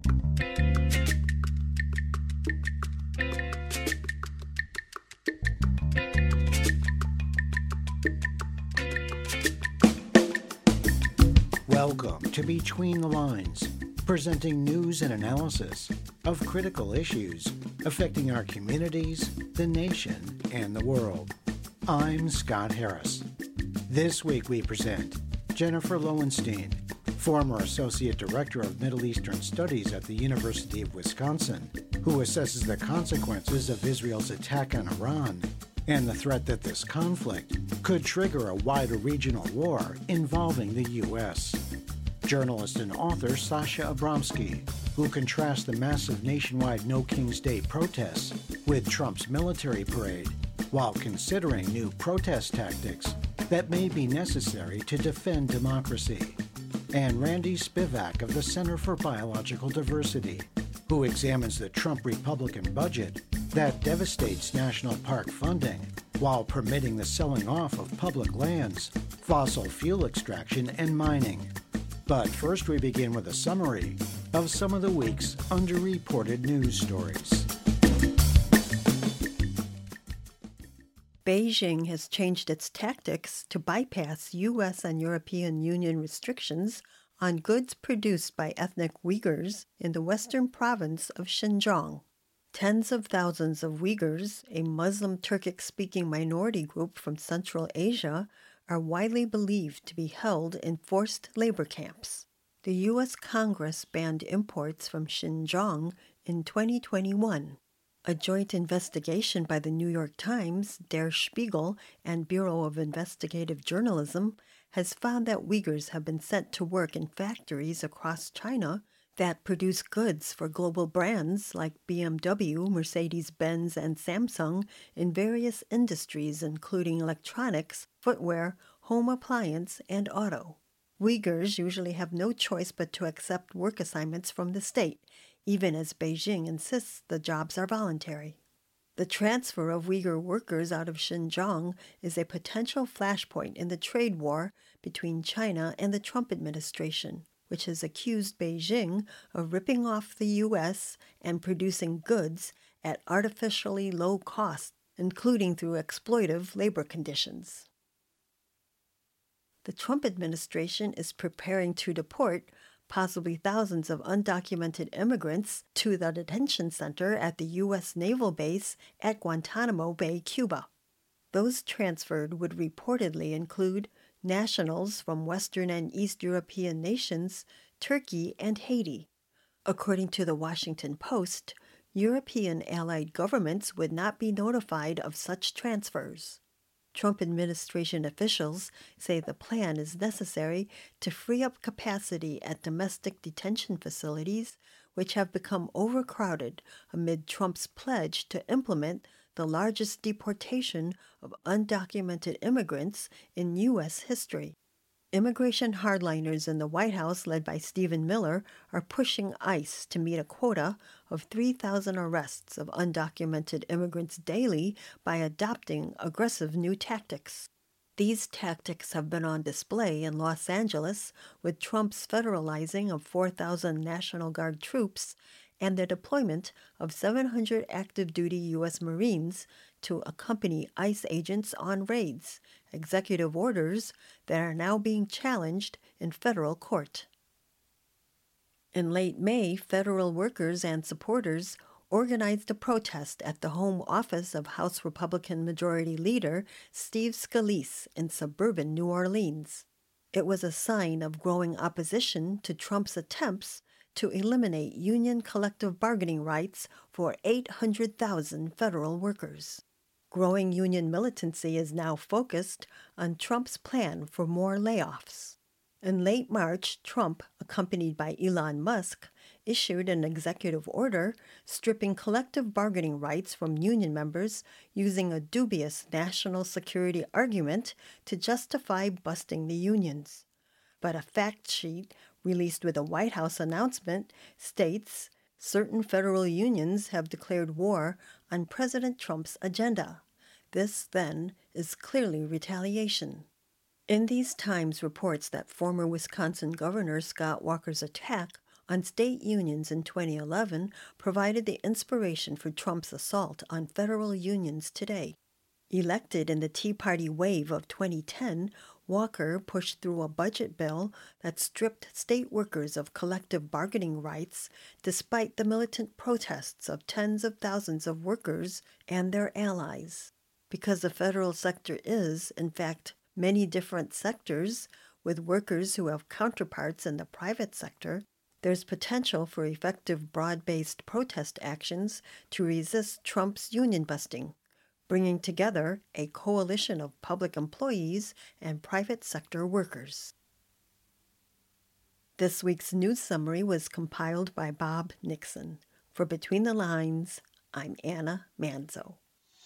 Welcome to Between the Lines, presenting news and analysis of critical issues affecting our communities, the nation, and the world. I'm Scott Harris. This week we present Jennifer Lowenstein, former Associate Director of Middle Eastern Studies at the University of Wisconsin, who assesses the consequences of Israel's attack on Iran and the threat that this conflict could trigger a wider regional war involving the U.S. Journalist and author Sasha Abramsky, who contrasts the massive nationwide No King's Day protests with Trump's military parade, while considering new protest tactics that may be necessary to defend democracy. And Randy Spivak of the Center for Biological Diversity, who examines the Trump Republican budget that devastates national park funding while permitting the selling off of public lands, fossil fuel extraction, and mining. But first we begin with a summary of some of the week's underreported news stories. Beijing has changed its tactics to bypass U.S. and European Union restrictions on goods produced by ethnic Uyghurs in the western province of Xinjiang. Tens of thousands of Uyghurs, a Muslim Turkic-speaking minority group from Central Asia, are widely believed to be held in forced labor camps. The U.S. Congress banned imports from Xinjiang in 2021. A joint investigation by the New York Times, Der Spiegel, and Bureau of Investigative Journalism has found that Uyghurs have been sent to work in factories across China that produce goods for global brands like BMW, Mercedes-Benz, and Samsung in various industries including electronics, footwear, home appliance, and auto. Uyghurs usually have no choice but to accept work assignments from the state, even as Beijing insists the jobs are voluntary. The transfer of Uyghur workers out of Xinjiang is a potential flashpoint in the trade war between China and the Trump administration, which has accused Beijing of ripping off the U.S. and producing goods at artificially low cost, including through exploitive labor conditions. The Trump administration is preparing to deport possibly thousands of undocumented immigrants to the detention center at the U.S. naval base at Guantanamo Bay, Cuba. Those transferred would reportedly include nationals from Western and East European nations, Turkey, and Haiti. According to the Washington Post, European allied governments would not be notified of such transfers. Trump administration officials say the plan is necessary to free up capacity at domestic detention facilities, which have become overcrowded amid Trump's pledge to implement the largest deportation of undocumented immigrants in U.S. history. Immigration hardliners in the White House, led by Stephen Miller, are pushing ICE to meet a quota of 3,000 arrests of undocumented immigrants daily by adopting aggressive new tactics. These tactics have been on display in Los Angeles with Trump's federalizing of 4,000 National Guard troops and the deployment of 700 active-duty U.S. Marines to accompany ICE agents on raids, executive orders that are now being challenged in federal court. In late May, federal workers and supporters organized a protest at the home office of House Republican Majority Leader Steve Scalise in suburban New Orleans. It was a sign of growing opposition to Trump's attempts to eliminate union collective bargaining rights for 800,000 federal workers. Growing union militancy is now focused on Trump's plan for more layoffs. In late March, Trump, accompanied by Elon Musk, issued an executive order stripping collective bargaining rights from union members using a dubious national security argument to justify busting the unions. But a fact sheet released with a White House announcement states certain federal unions have declared war on President Trump's agenda. This, then, is clearly retaliation. In these times reports that former Wisconsin Governor Scott Walker's attack on state unions in 2011 provided the inspiration for Trump's assault on federal unions today. Elected in the Tea Party wave of 2010, Walker pushed through a budget bill that stripped state workers of collective bargaining rights despite the militant protests of tens of thousands of workers and their allies. Because the federal sector is, in fact, many different sectors, with workers who have counterparts in the private sector, there's potential for effective broad-based protest actions to resist Trump's union busting, bringing together a coalition of public employees and private sector workers. This week's news summary was compiled by Bob Nixon. For Between the Lines, I'm Anna Manzo.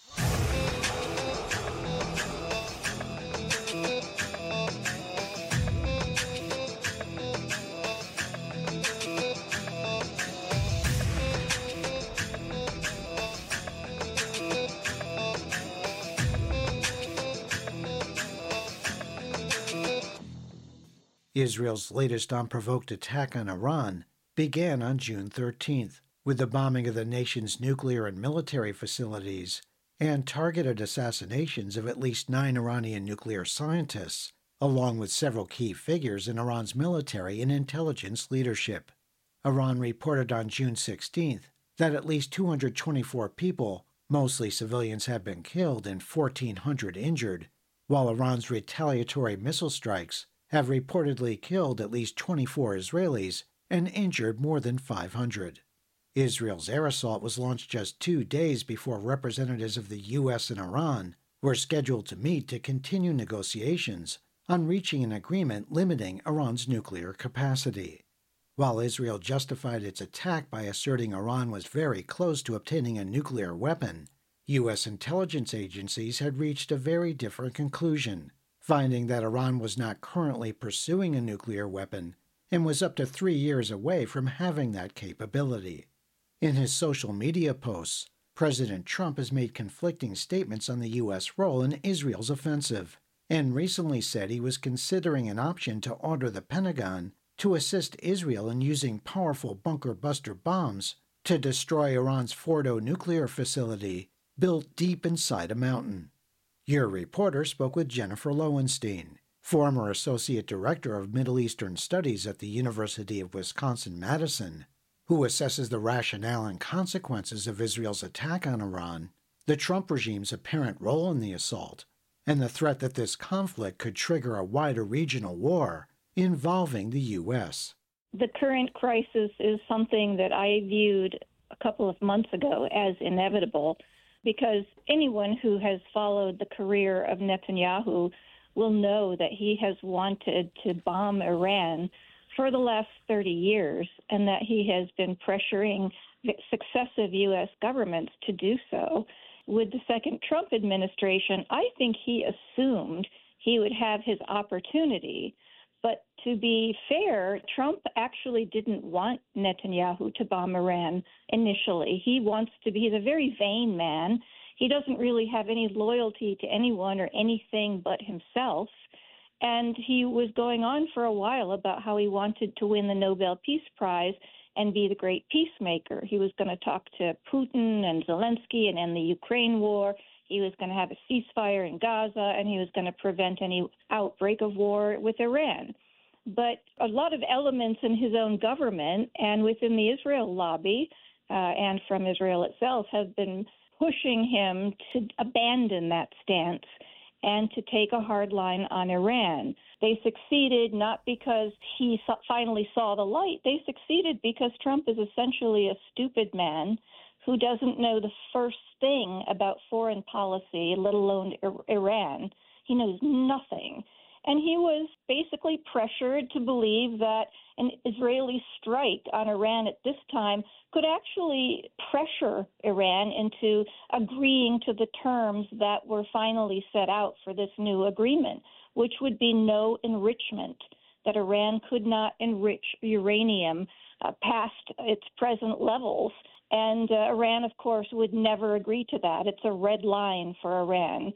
Israel's latest unprovoked attack on Iran began on June 13th, with the bombing of the nation's nuclear and military facilities and targeted assassinations of at least 9 Iranian nuclear scientists, along with several key figures in Iran's military and intelligence leadership. Iran reported on June 16th that at least 224 people, mostly civilians, have been killed and 1,400 injured, while Iran's retaliatory missile strikes have reportedly killed at least 24 Israelis and injured more than 500. Israel's air assault was launched just 2 days before representatives of the U.S. and Iran were scheduled to meet to continue negotiations on reaching an agreement limiting Iran's nuclear capacity. While Israel justified its attack by asserting Iran was very close to obtaining a nuclear weapon, U.S. intelligence agencies had reached a very different conclusion, finding that Iran was not currently pursuing a nuclear weapon and was up to 3 years away from having that capability. In his social media posts, President Trump has made conflicting statements on the U.S. role in Israel's offensive, and recently said he was considering an option to order the Pentagon to assist Israel in using powerful bunker-buster bombs to destroy Iran's Fordo nuclear facility built deep inside a mountain. Your reporter spoke with Jennifer Lowenstein, former Associate Director of Middle Eastern Studies at the University of Wisconsin-Madison, who assesses the rationale and consequences of Israel's attack on Iran, the Trump regime's apparent role in the assault, and the threat that this conflict could trigger a wider regional war involving the U.S. The current crisis is something that I viewed a couple of months ago as inevitable, because anyone who has followed the career of Netanyahu will know that he has wanted to bomb Iran for the last 30 years, and that he has been pressuring successive U.S. governments to do so. With the second Trump administration, I think he assumed he would have his opportunity. But to be fair, Trump actually didn't want Netanyahu to bomb Iran initially. He's a very vain man. He doesn't really have any loyalty to anyone or anything but himself. And he was going on for a while about how he wanted to win the Nobel Peace Prize and be the great peacemaker. He was going to talk to Putin and Zelensky and end the Ukraine war. He was going to have a ceasefire in Gaza, and he was going to prevent any outbreak of war with Iran. But a lot of elements in his own government and within the Israel lobby and from Israel itself have been pushing him to abandon that stance and to take a hard line on Iran. They succeeded not because he finally saw the light. They succeeded because Trump is essentially a stupid man who doesn't know the first thing about foreign policy, let alone Iran. He knows nothing. And he was basically pressured to believe that an Israeli strike on Iran at this time could actually pressure Iran into agreeing to the terms that were finally set out for this new agreement, which would be no enrichment, that Iran could not enrich uranium past its present levels. And Iran, of course, would never agree to that. It's a red line for Iran.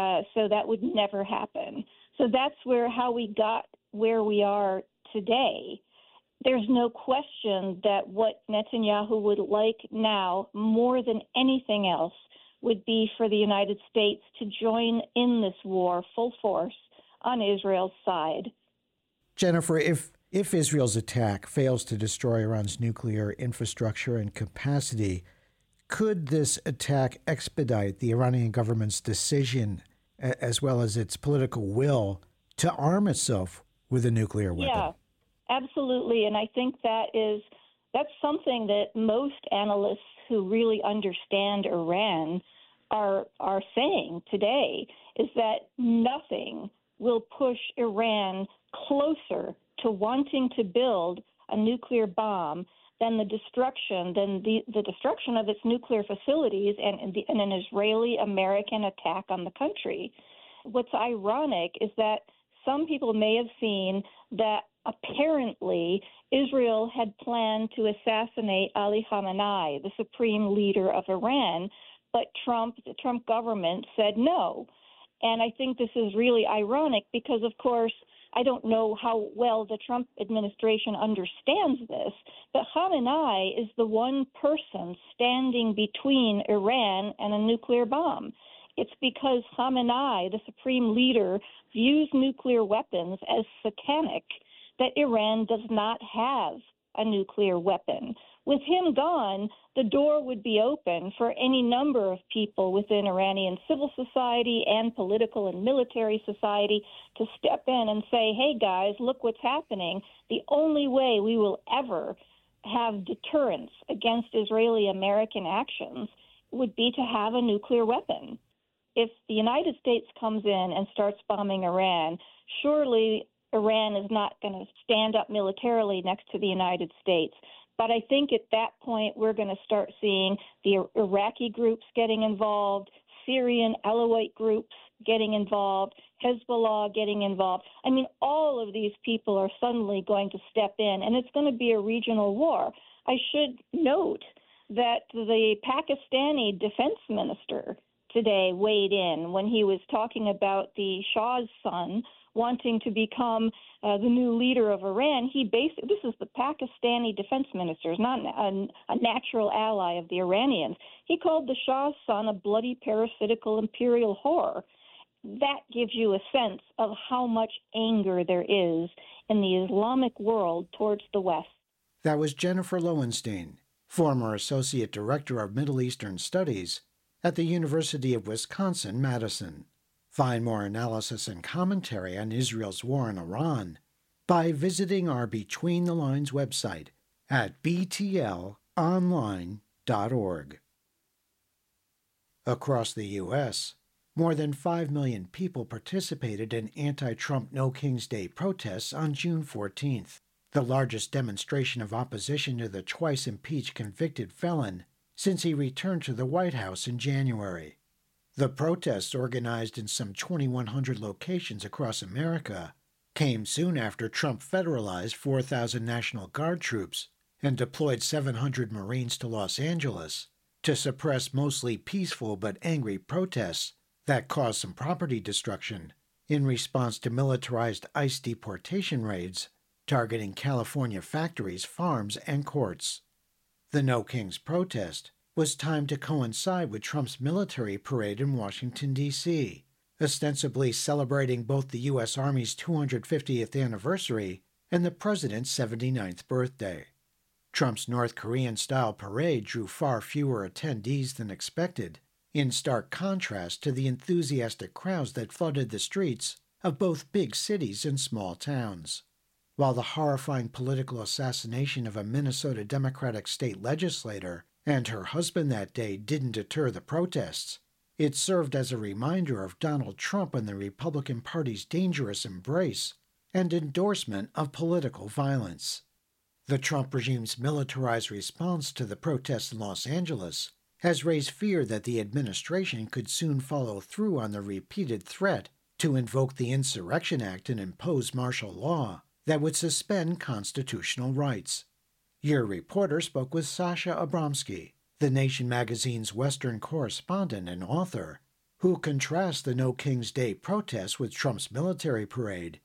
So that would never happen. So that's how we got where we are today. There's no question that what Netanyahu would like now, more than anything else, would be for the United States to join in this war full force on Israel's side. Jennifer, if Israel's attack fails to destroy Iran's nuclear infrastructure and capacity, could this attack expedite the Iranian government's decision, as well as its political will, to arm itself with a nuclear weapon? Yeah, absolutely. And I think that's something that most analysts who really understand Iran are saying today, is that nothing will push Iran closer to wanting to build a nuclear bomb than the destruction of its nuclear facilities and an Israeli-American attack on the country. What's ironic is that some people may have seen that apparently Israel had planned to assassinate Ali Khamenei, the supreme leader of Iran, but the Trump government said no. And I think this is really ironic because, of course, I don't know how well the Trump administration understands this, but Khamenei is the one person standing between Iran and a nuclear bomb. It's because Khamenei, the supreme leader, views nuclear weapons as satanic that Iran does not have a nuclear weapon. With him gone, the door would be open for any number of people within Iranian civil society and political and military society to step in and say, hey, guys, look what's happening. The only way we will ever have deterrence against Israeli-American actions would be to have a nuclear weapon. If the United States comes in and starts bombing Iran, surely Iran is not going to stand up militarily next to the United States. But I think at that point, we're going to start seeing the Iraqi groups getting involved, Syrian Alawite groups getting involved, Hezbollah getting involved. I mean, all of these people are suddenly going to step in, and it's going to be a regional war. I should note that the Pakistani defense minister today weighed in when he was talking about the Shah's son wanting to become the new leader of Iran. This is the Pakistani defense minister, not a natural ally of the Iranians. He called the Shah's son a bloody parasitical imperial whore. That gives you a sense of how much anger there is in the Islamic world towards the West. That was Jennifer Lowenstein, former Associate Director of Middle Eastern Studies at the University of Wisconsin-Madison. Find more analysis and commentary on Israel's war in Iran by visiting our Between the Lines website at btlonline.org. Across the U.S., more than 5 million people participated in anti-Trump No King's Day protests on June 14th, the largest demonstration of opposition to the twice-impeached convicted felon since he returned to the White House in January. The protests, organized in some 2,100 locations across America, came soon after Trump federalized 4,000 National Guard troops and deployed 700 Marines to Los Angeles to suppress mostly peaceful but angry protests that caused some property destruction in response to militarized ICE deportation raids targeting California factories, farms, and courts. The No Kings protest was timed to coincide with Trump's military parade in Washington, D.C., ostensibly celebrating both the U.S. Army's 250th anniversary and the president's 79th birthday. Trump's North Korean-style parade drew far fewer attendees than expected, in stark contrast to the enthusiastic crowds that flooded the streets of both big cities and small towns. While the horrifying political assassination of a Minnesota Democratic state legislator and her husband that day didn't deter the protests, it served as a reminder of Donald Trump and the Republican Party's dangerous embrace and endorsement of political violence. The Trump regime's militarized response to the protests in Los Angeles has raised fear that the administration could soon follow through on the repeated threat to invoke the Insurrection Act and impose martial law that would suspend constitutional rights. Your reporter spoke with Sasha Abramsky, The Nation magazine's Western correspondent and author, who contrasts the No King's Day protests with Trump's military parade,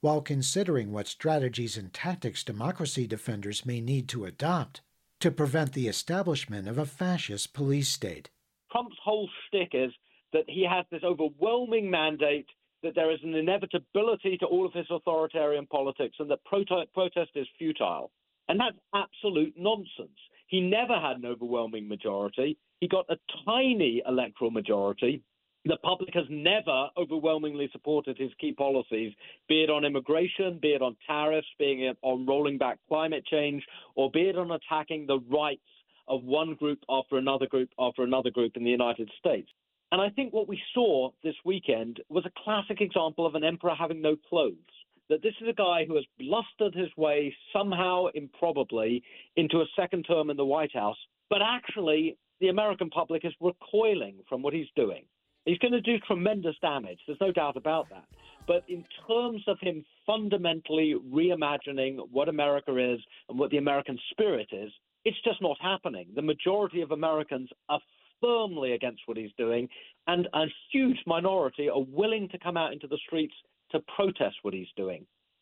while considering what strategies and tactics democracy defenders may need to adopt to prevent the establishment of a fascist police state. Trump's whole shtick is that he has this overwhelming mandate that there is an inevitability to all of his authoritarian politics and that protest is futile. And that's absolute nonsense. He never had an overwhelming majority. He got a tiny electoral majority. The public has never overwhelmingly supported his key policies, be it on immigration, be it on tariffs, be it on rolling back climate change, or be it on attacking the rights of one group after another group after another group in the United States. And I think what we saw this weekend was a classic example of an emperor having no clothes. That this is a guy who has blustered his way somehow improbably into a second term in the White House, but actually the American public is recoiling from what he's doing. He's going to do tremendous damage. There's no doubt about that. But in terms of him fundamentally reimagining what America is and what the American spirit is, it's just not happening. The majority of Americans are firmly against what he's doing, and a huge minority are willing to come out into the streets to protest what he's doing.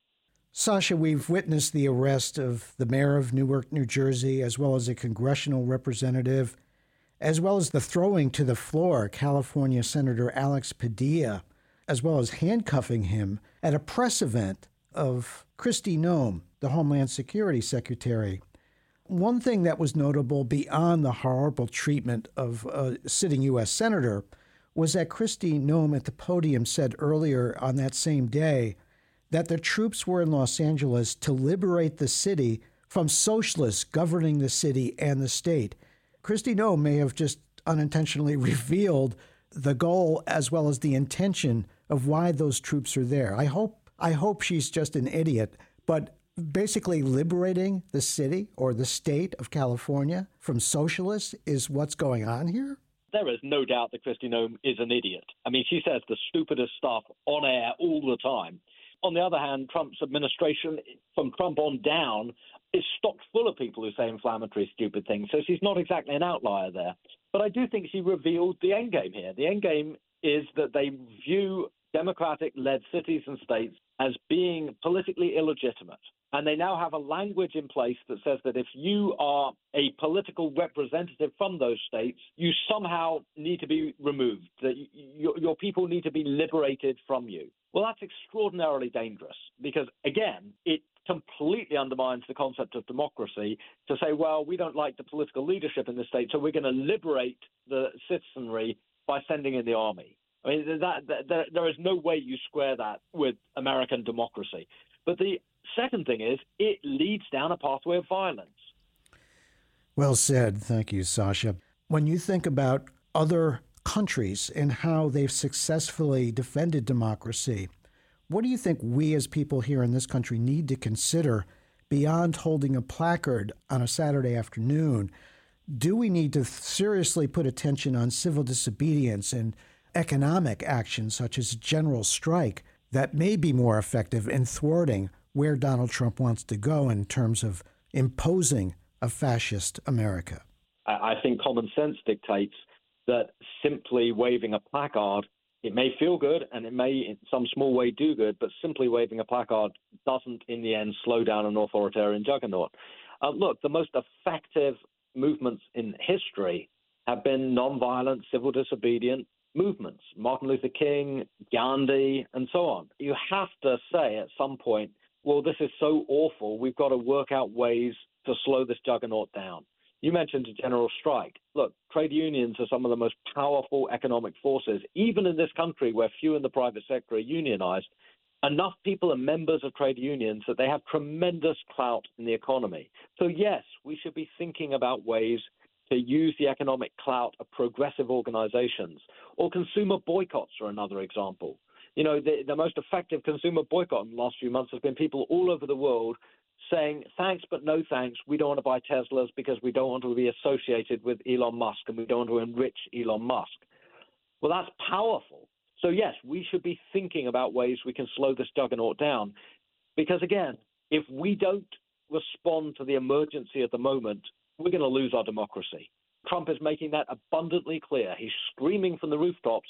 Sasha, we've witnessed the arrest of the mayor of Newark, New Jersey, as well as a congressional representative, as well as the throwing to the floor California Senator Alex Padilla, as well as handcuffing him at a press event of Kristi Noem, the Homeland Security Secretary. One thing that was notable beyond the horrible treatment of a sitting U.S. Senator was that Kristi Noem at the podium said earlier on that same day that the troops were in Los Angeles to liberate the city from socialists governing the city and the state. Kristi Noem may have just unintentionally revealed the goal as well as the intention of why those troops are there. I hope she's just an idiot, but basically liberating the city or the state of California from socialists is what's going on here? There is no doubt that Kristi Noem is an idiot. I mean, she says the stupidest stuff on air all the time. On the other hand, Trump's administration, from Trump on down, is stocked full of people who say inflammatory, stupid things. So she's not exactly an outlier there. But I do think she revealed the endgame here. The endgame is that they view Democratic-led cities and states as being politically illegitimate. And they now have a language in place that says that if you are a political representative from those states, you somehow need to be removed, that your people need to be liberated from you. Well, that's extraordinarily dangerous because, again, it completely undermines the concept of democracy to say, well, we don't like the political leadership in the state, so we're going to liberate the citizenry by sending in the army. I mean, there is no way you square that with American democracy. But the second thing is it leads down a pathway of violence. Well said. Thank you, Sasha. When you think about other countries and how they've successfully defended democracy, what do you think we as people here in this country need to consider beyond holding a placard on a Saturday afternoon? Do we need to seriously put attention on civil disobedience and economic action such as a general strike that may be more effective in thwarting where Donald Trump wants to go in terms of imposing a fascist America? I think common sense dictates that simply waving a placard, it may feel good and it may in some small way do good, but simply waving a placard doesn't in the end slow down an authoritarian juggernaut. Look, the most effective movements in history have been nonviolent, civil disobedient movements. Martin Luther King, Gandhi, and so on. You have to say at some point, well, this is so awful, we've got to work out ways to slow this juggernaut down. You mentioned a general strike. Look, trade unions are some of the most powerful economic forces, even in this country where few in the private sector are unionized. Enough people are members of trade unions that they have tremendous clout in the economy. So, yes, we should be thinking about ways to use the economic clout of progressive organizations. Or consumer boycotts are another example. You know, the most effective consumer boycott in the last few months has been people all over the world saying, thanks, but no thanks. We don't want to buy Teslas because we don't want to be associated with Elon Musk and we don't want to enrich Elon Musk. Well, that's powerful. So, yes, we should be thinking about ways we can slow this juggernaut down. Because, again, if we don't respond to the emergency at the moment, we're going to lose our democracy. Trump is making that abundantly clear. He's screaming from the rooftops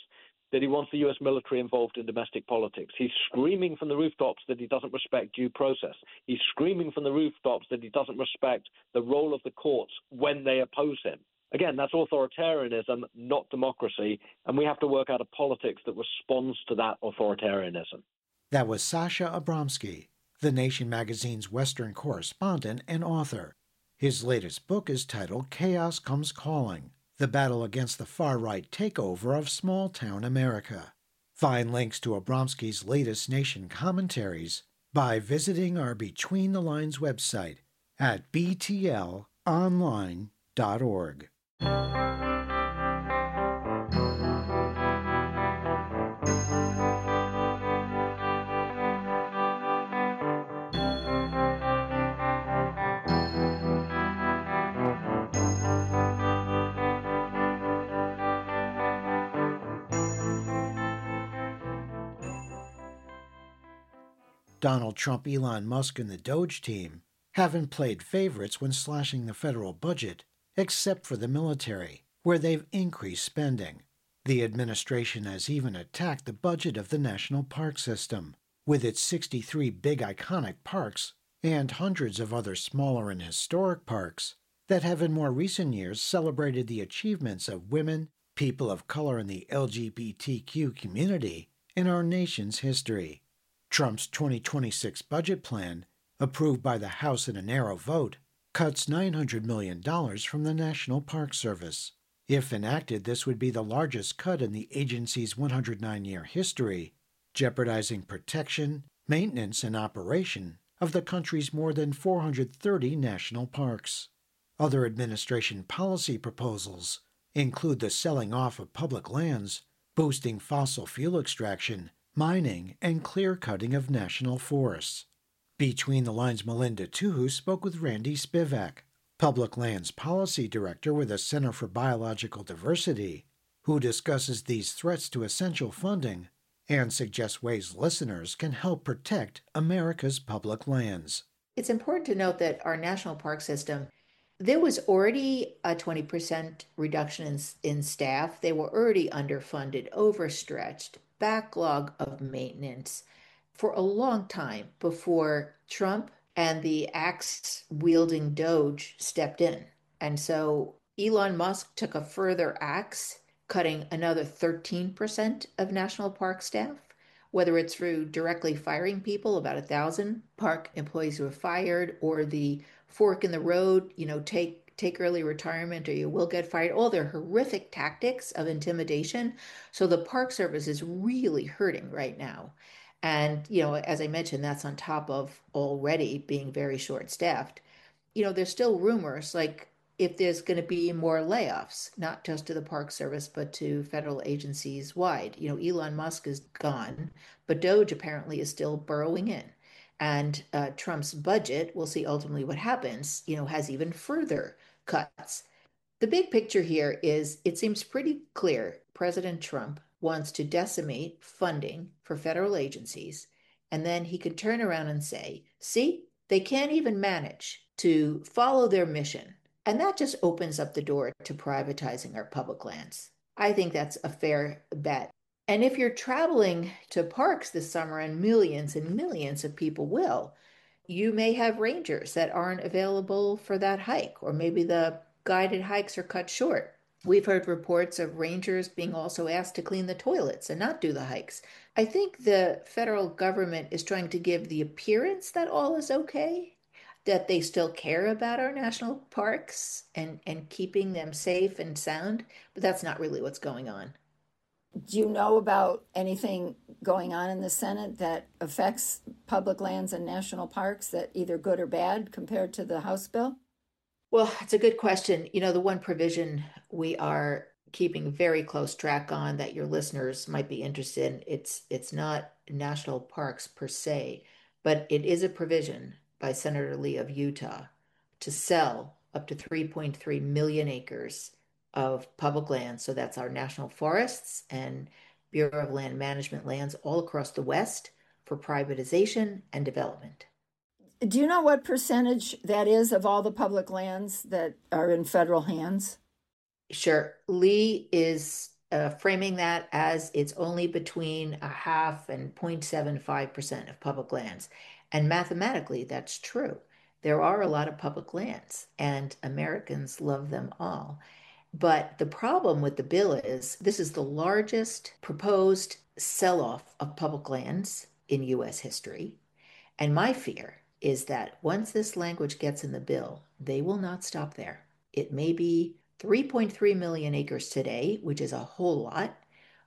that he wants the U.S. military involved in domestic politics. He's screaming from the rooftops that he doesn't respect due process. He's screaming from the rooftops that he doesn't respect the role of the courts when they oppose him. Again, that's authoritarianism, not democracy, and we have to work out a politics that responds to that authoritarianism. That was Sasha Abramsky, The Nation magazine's Western correspondent and author. His latest book is titled Chaos Comes Calling: The Battle Against the Far-Right Takeover of Small-Town America. Find links to Abramsky's latest Nation commentaries by visiting our Between the Lines website at btlonline.org. Donald Trump, Elon Musk, and the Doge team haven't played favorites when slashing the federal budget, except for the military, where they've increased spending. The administration has even attacked the budget of the National Park System, with its 63 big iconic parks and hundreds of other smaller and historic parks that have in more recent years celebrated the achievements of women, people of color, and the LGBTQ community in our nation's history. Trump's 2026 budget plan, approved by the House in a narrow vote, cuts $900 million from the National Park Service. If enacted, this would be the largest cut in the agency's 109-year history, jeopardizing protection, maintenance, and operation of the country's more than 430 national parks. Other administration policy proposals include the selling off of public lands, boosting fossil fuel extraction, mining, and clear-cutting of national forests. Between the Lines' Melinda Tuhu spoke with Randy Spivak, Public Lands Policy Director with the Center for Biological Diversity, who discusses these threats to essential funding and suggests ways listeners can help protect America's public lands. It's important to note that our national park system, there was already a 20% reduction in staff. They were already underfunded, overstretched, backlog of maintenance for a long time before Trump and the axe-wielding Doge stepped in. And so Elon Musk took a further axe, cutting another 13% of national park staff, whether it's through directly firing people, about 1,000 park employees who were fired, or the fork in the road, take early retirement or you will get fired, all their horrific tactics of intimidation. So the Park Service is really hurting right now. And, as I mentioned, that's on top of already being very short-staffed. There's still rumors, like if there's going to be more layoffs, not just to the Park Service, but to federal agencies wide. Elon Musk is gone, but Doge apparently is still burrowing in. And Trump's budget, we'll see ultimately what happens, has even further cuts. The big picture here is it seems pretty clear President Trump wants to decimate funding for federal agencies, and then he can turn around and say, see, they can't even manage to follow their mission. And that just opens up the door to privatizing our public lands. I think that's a fair bet. And if you're traveling to parks this summer, and millions of people will, you may have rangers that aren't available for that hike, or maybe the guided hikes are cut short. We've heard reports of rangers being also asked to clean the toilets and not do the hikes. I think the federal government is trying to give the appearance that all is okay, that they still care about our national parks and keeping them safe and sound, but that's not really what's going on. Do you know about anything going on in the Senate that affects public lands and national parks, that either good or bad compared to the House bill? Well, it's a good question. The one provision we are keeping very close track on that your listeners might be interested in, it's not national parks per se, but it is a provision by Senator Lee of Utah to sell up to 3.3 million acres of public land. So that's our national forests and Bureau of Land Management lands all across the West for privatization and development. Do you know what percentage that is of all the public lands that are in federal hands? Sure. Lee is framing that as it's only between 0.5 and 0.75% of public lands. And mathematically, that's true. There are a lot of public lands, and Americans love them all. But the problem with the bill is this is the largest proposed sell-off of public lands in U.S. history. And my fear is that once this language gets in the bill, they will not stop there. It may be 3.3 million acres today, which is a whole lot,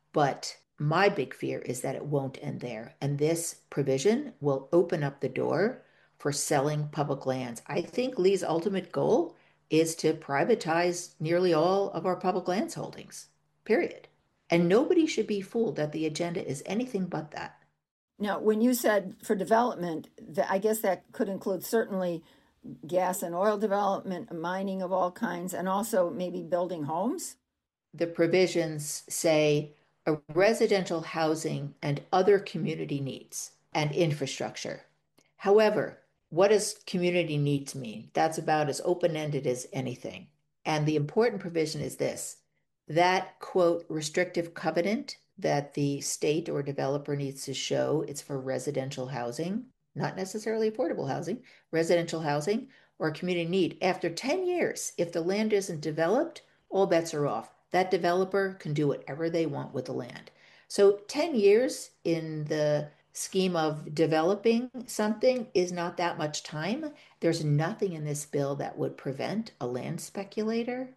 but my big fear is that it won't end there. And this provision will open up the door for selling public lands. I think Lee's ultimate goal is to privatize nearly all of our public lands holdings, period. And nobody should be fooled that the agenda is anything but that. Now, when you said for development, I guess that could include certainly gas and oil development, mining of all kinds, and also maybe building homes? The provisions say a residential housing and other community needs and infrastructure. However, what does community needs mean? That's about as open-ended as anything. And the important provision is this, that, quote, restrictive covenant that the state or developer needs to show it's for residential housing, not necessarily affordable housing, residential housing or community need. After 10 years, if the land isn't developed, all bets are off. That developer can do whatever they want with the land. So 10 years in the scheme of developing something is not that much time. There's nothing in this bill that would prevent a land speculator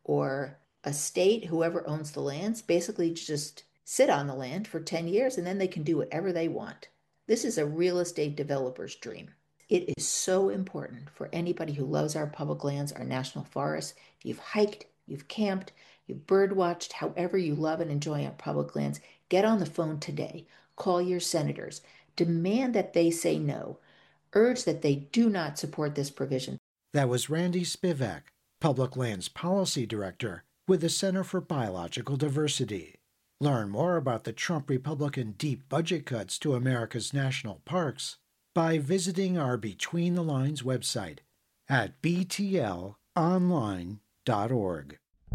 or a state, whoever owns the lands, basically just sit on the land for 10 years and then they can do whatever they want. This is a real estate developer's dream. It is so important for anybody who loves our public lands, our national forests. If you've hiked, you've camped, you've birdwatched, however you love and enjoy our public lands, get on the phone today. Call your senators. Demand that they say no. Urge that they do not support this provision. That was Randy Spivak, Public Lands Policy Director with the Center for Biological Diversity. Learn more about the Trump Republican deep budget cuts to America's national parks by visiting our Between the Lines website at btlonline.org.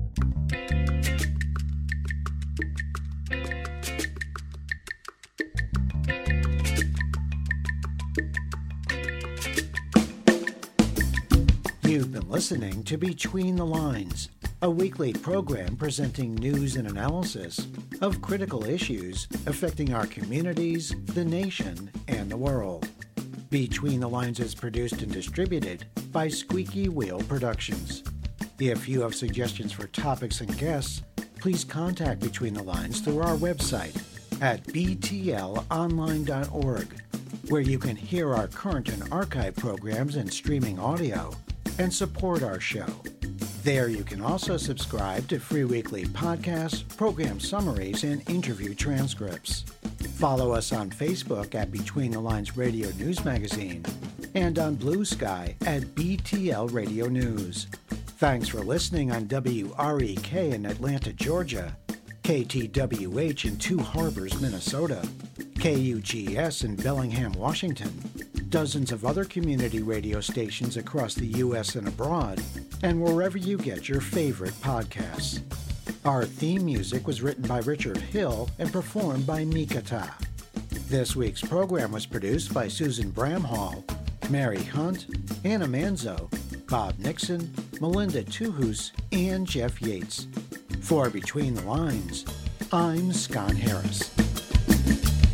You've been listening to Between the Lines, a weekly program presenting news and analysis of critical issues affecting our communities, the nation, and the world. Between the Lines is produced and distributed by Squeaky Wheel Productions. If you have suggestions for topics and guests, please contact Between the Lines through our website at btlonline.org, where you can hear our current and archive programs and streaming audio, and support our show. There you can also subscribe to free weekly podcasts, program summaries, and interview transcripts. Follow us on Facebook at Between the Lines Radio News Magazine and on Blue Sky at BTL Radio News. Thanks for listening on WREK in Atlanta, Georgia, KTWH in Two Harbors, Minnesota, KUGS in Bellingham, Washington, dozens of other community radio stations across the U.S. and abroad, and wherever you get your favorite podcasts. Our theme music was written by Richard Hill and performed by Mikata. This week's program was produced by Susan Bramhall, Mary Hunt, Anna Manzo, Bob Nixon, Melinda Tuhus, and Jeff Yates. For Between the Lines, I'm Scott Harris.